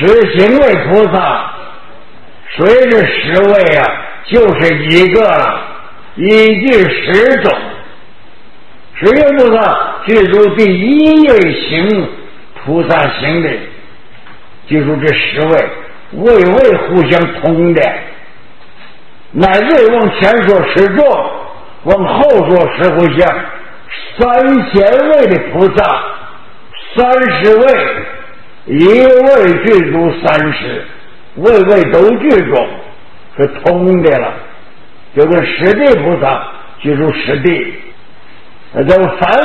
十行位菩萨，谁是十位啊？就是一个了，一句10种。十行菩萨记住第一位行菩萨行的，记住这10位，位互相通的，乃至往前说10众，往后说10回向，3000位的菩萨，30位，一位具足30，位都具足，是通的了。就跟十地菩萨具足十地，这凡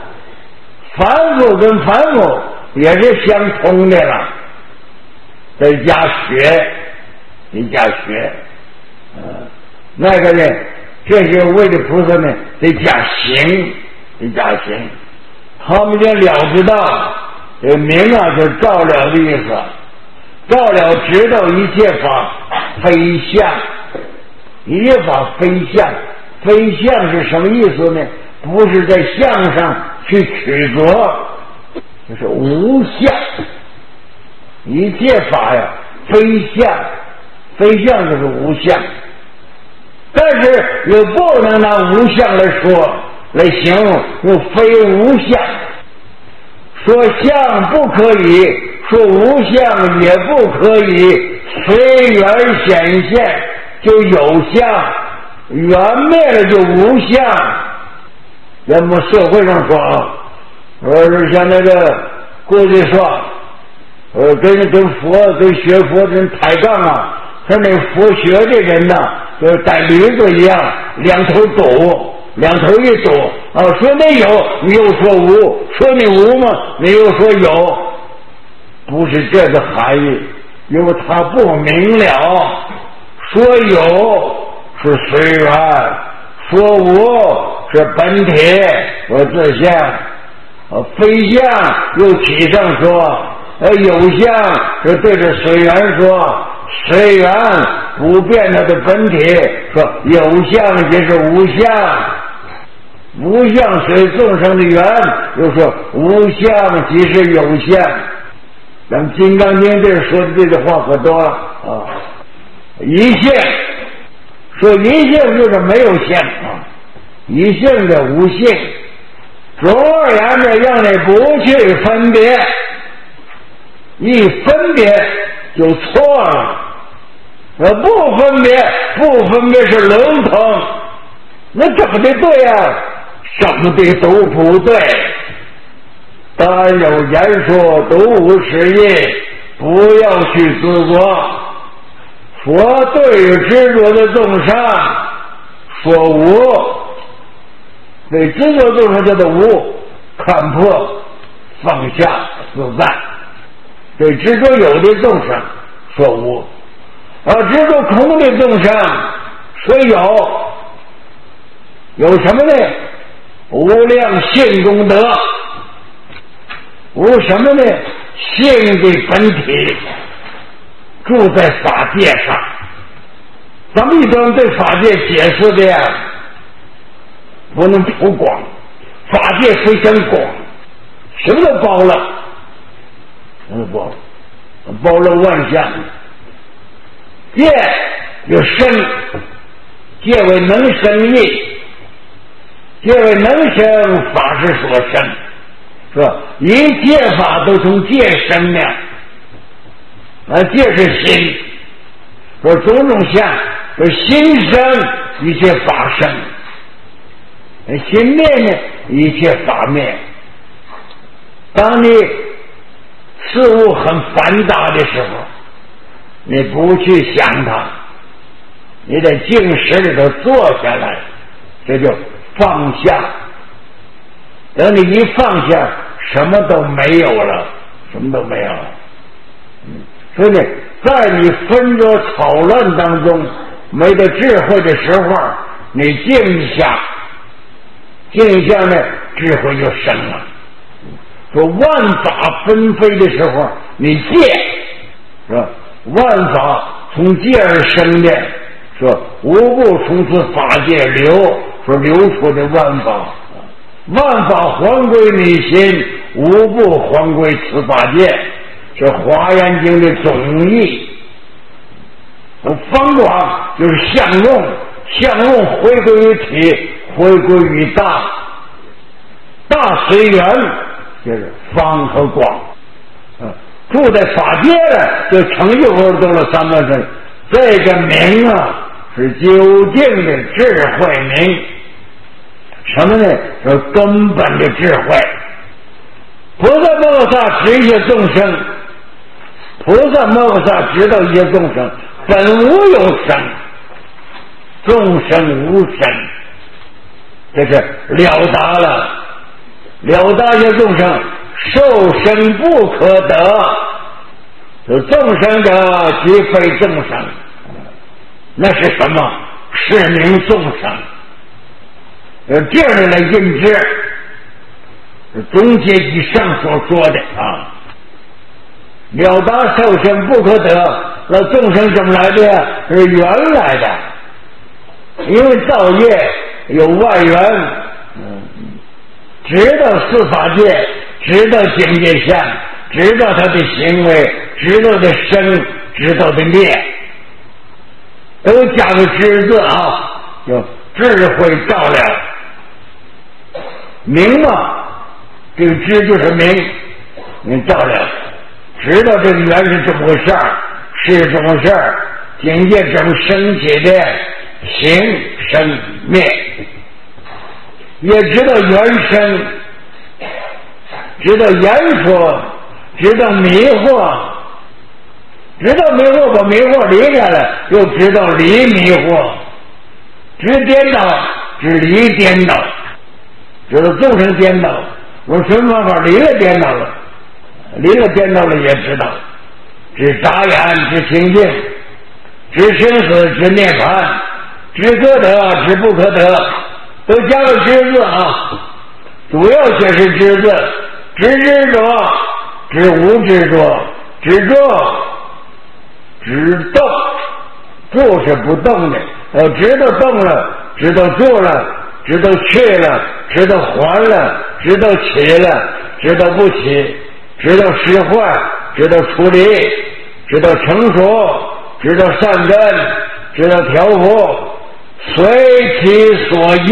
夫跟凡夫也是相通的了。再加学，那个呢，这些位的菩萨呢，得加行。他们就了知道，这名啊，就是照了的意思。照了知道一切法非相，一切法非相。非相是什么意思呢？不是在相上去取着，就是无相。一切法呀，非相就是无相。但是又不能拿无相来说，来形容又非无相。说相不可以，说无相也不可以，随缘显现就有相，缘灭了就无相。咱们社会上说啊，是像那个过去说，跟佛跟学佛人抬杠啊，像那佛学的人呐，就是带驴子一样，两头一堵啊，说你有，你又说无，说你无嘛，你又说有，不是这个含义，因为他不明了。说有是随缘，说无是本体和自相，非相又体上说，有相是对着随缘说，随缘不变它的本体，说有相即是无相，无相随众生的缘，又说无相即是有相。咱们《金刚经》这说的这个话可多了啊！一性，说一性就是没有性啊，一性的无性。总而言之，让你不去分别，一分别就错了。不分别是笼统，那怎么的对啊？什么的都不对。但有言说都无实义，不要去执着。佛对于执着的众生说无，对执着众生叫做无，看破放下自在。对执着有的众生说无，而执着空的众生说有什么呢？无量性功德。无什么呢？性的本体住在法界上。咱们一般对法界解释的呀，不能普广，法界非常广，什么都包了，包了万象。界有生，界为能生义，界为能生，法是所生。说一切法都从界生的，界是心。说种种相，说心生，一切法生；心灭呢，一切法灭。当你事物很繁杂的时候，你不去想它，你在静识里头坐下来，这就放下。等你一放下，什么都没有了。所以呢，在你纷扰吵乱当中没得智慧的时候，你静一下呢，智慧就生了。说万法纷飞的时候，你戒，是吧？万法从戒而生的，说无不从此法界流，说流出的万法。万法还归你心，无不还归此法界。 是华严经的总义。方广就是相用，相用回归于体，回归于大，大随缘就是方和广。住在法界了，就成就而得了三半身。这个名啊，是究竟的智慧名。什么呢？是根本的智慧。菩萨摩诃萨指一些众生，菩萨摩诃萨知道一些众生本无有生，众生无生，这是了达了，了达一些众生受生不可得，有众生者即非众生，那是什么？是名众生。这样来印知中阶以上所说的啊，了达受生不可得，那众生怎么来的呀？是缘来的，因为造业有外缘，知道四法界，知道境界相，知道他的行为，知道的生，知道的灭，都加个知字啊，就智慧照亮。明嘛，这个知就是明，你照亮，知道这个缘是怎么回事儿，是怎么回事儿，境界怎么升起的，行生灭，也知道缘生，知道言说，知道迷惑，知道迷惑把迷惑离开了，又知道离迷惑，知颠倒，知离颠倒，知道众生颠倒，我什么办法离了颠倒了，离了颠倒了也知道，知眨眼，知清净，知生死，知涅槃，知可得，知不可得，都加个知字啊，主要却是知字，知执着，知无执着，知着，知动，不是不动的，知道动了，知道做了，知道去了，知道还了，知道起了，知道不起，知道使坏，知道处理，知道成熟，知道善根，知道调伏，随其所应，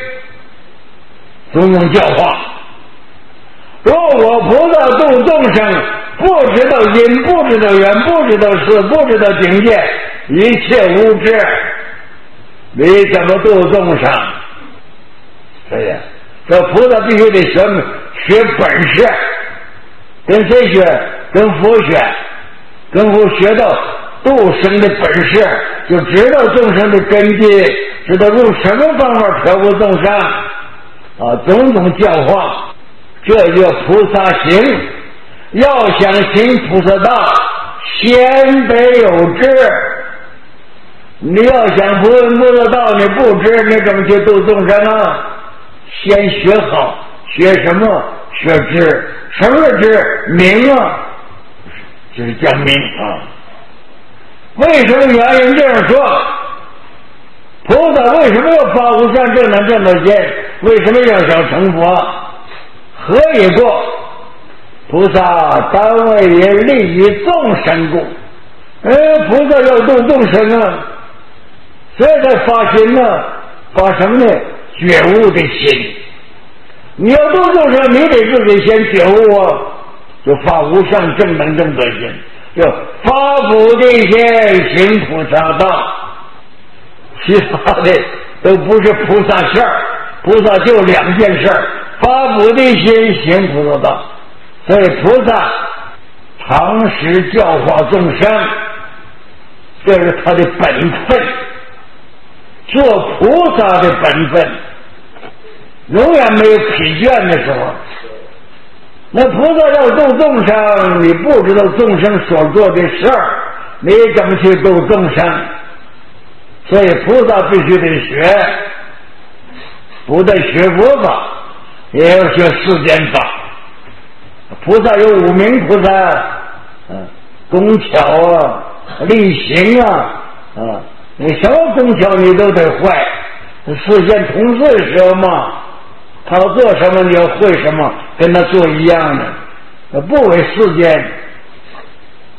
种种教化。若我菩萨度众生，不知道因，不知道缘，不知道事，不知道境界，一切无知，你怎么度众生？对呀，这菩萨必须得学本事，跟谁学？跟佛学，跟佛学到度生的本事，就知道众生的根基，知道用什么方法调伏众生啊，种种教化，这叫菩萨行。要想行菩萨道，先得有知。你要想菩萨道，你不知，你怎么去度众生啊？先学好，学什么？学知。什么是知？明啊，就是讲明啊。为什么原因这样说？菩萨为什么要发无上正等正等心？为什么要想成佛？何以过？菩萨单为也利于众生故。菩萨要度众生啊，所以才发心呢，发什么呢？觉悟的心。你要度众生，你得自己先觉悟啊，就发无上正等正德心，就发菩提心，行菩萨道。其他的都不是菩萨事儿，菩萨就两件事儿：发菩提心，行菩萨道。所以菩萨常时教化众生，这是他的本分，做菩萨的本分，永远没有疲倦的时候。那菩萨要度众生，你不知道众生所做的事儿，你怎么去度众生？所以菩萨必须得学，不但学佛法，也要学世间法。菩萨有五明菩萨，工巧啊，力行啊，你什么工巧你都得会。世间同事的时候嘛，他要做什么你要会什么，跟他做一样的，不为世间，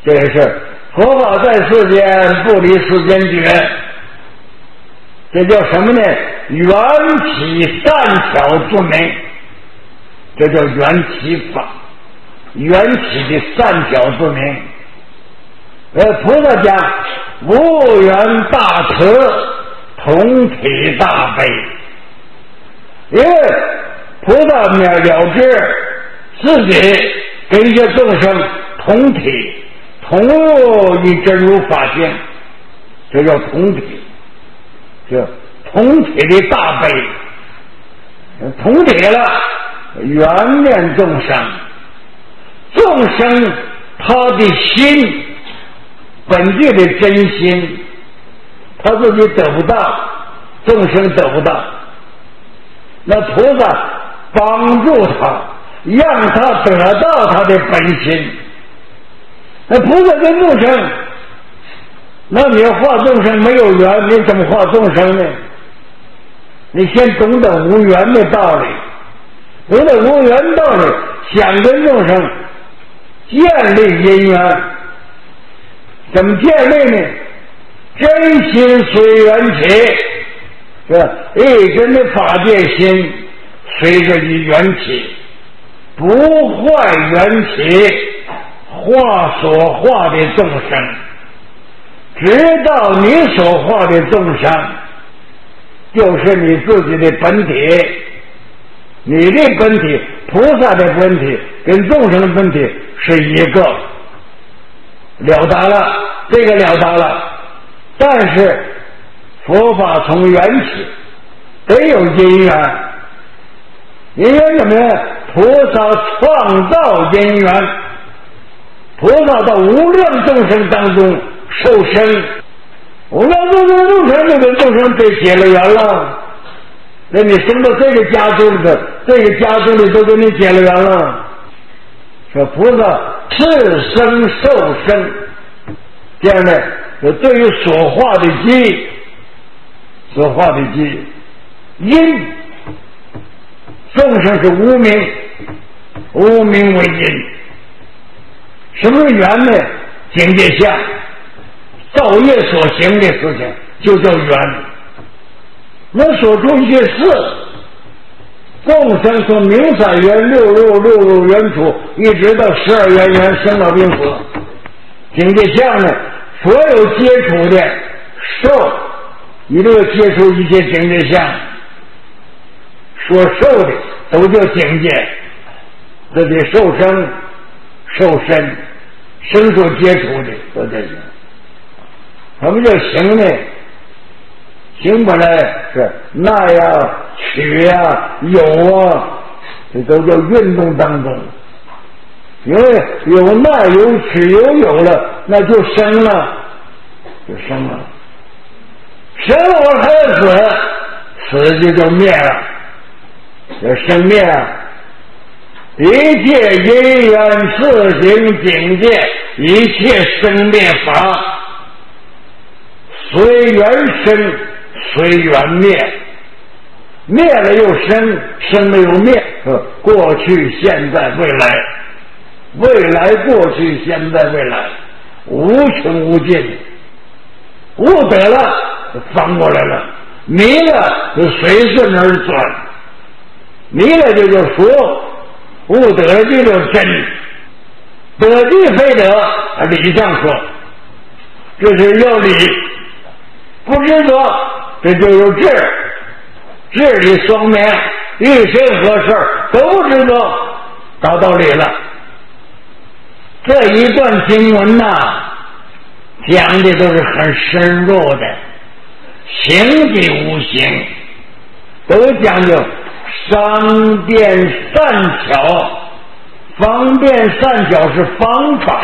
这是佛法在世间，不离世间觉。这叫什么呢？缘起善巧之名，这叫缘起法，缘起的善巧之名。菩萨讲无缘大慈，同体大悲，因为菩萨了知自己跟一些众生同体，同入一真如法性，这叫同体，这同体的大悲，同体了，缘念众生，众生他的心本具的真心，他自己得不到，众生得不到，那菩萨帮助他，让他得到他的本心。那菩萨跟众生，那你要化众生没有缘，你怎么化众生呢？你先懂得无缘的道理，懂得无缘道理，想跟众生建立因缘，怎么建立呢？真心随缘起，是吧？一真的法界心随着你缘起，不坏缘起，化所化的众生，直到你所化的众生就是你自己的本体，你的本体，菩萨的本体跟众生的本体是一个，了达了，这个了达了。但是佛法从缘起，得有因缘，因缘怎么样？菩萨创造因缘，菩萨到无量众生当中受生，无量众生就跟众生被结了缘了。那你生到这个家族里头，这个家族里都跟你结了缘了。说菩萨是生受生，这样的对于所化的基，所化的基因，众生是无名，无名为因。什么是缘呢？境界相，造业所行的事情就叫缘。能说出一些事，众生从明三元、六入元初，一直到12元元生老病死，境界相呢，所有接触的受，一定要接触一些境界相，所受的都叫境界，这得受生、受身，生所接触的都这些。什么叫行呢？行本来是耐呀、取呀、有啊，这都叫运动当中。因为有耐、有取、有了，那就生了，就生了。生了我还要死，死就灭了，这生灭啊。一切因缘自行境界，一切生灭法，随缘生，随缘灭，灭了又生，生了又灭，过去现在未来，未来过去现在未来，无穷无尽。悟得了翻过来了，迷了就随顺而转，迷了就叫佛，悟得了就叫真，得地非得，理上说这是要理，不执着这就有智，智理双面，遇任何事都知道达到理了。这一段经文呐，讲的都是很深入的，情的无形，都讲究方便善巧。方便善巧是方法，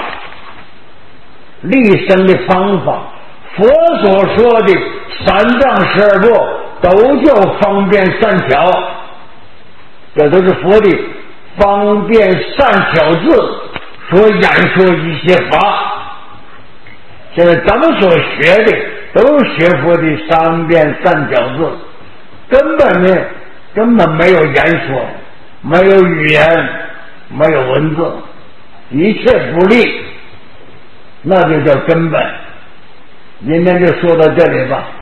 立身的方法。佛所说的3藏12部都叫方便善巧，这都是佛的方便善巧字所演说一些法。现在咱们所学的都是学佛的方便善巧字，根本没有言说，没有语言，没有文字，一切不立。 那就叫根本。今天就说到这里吧。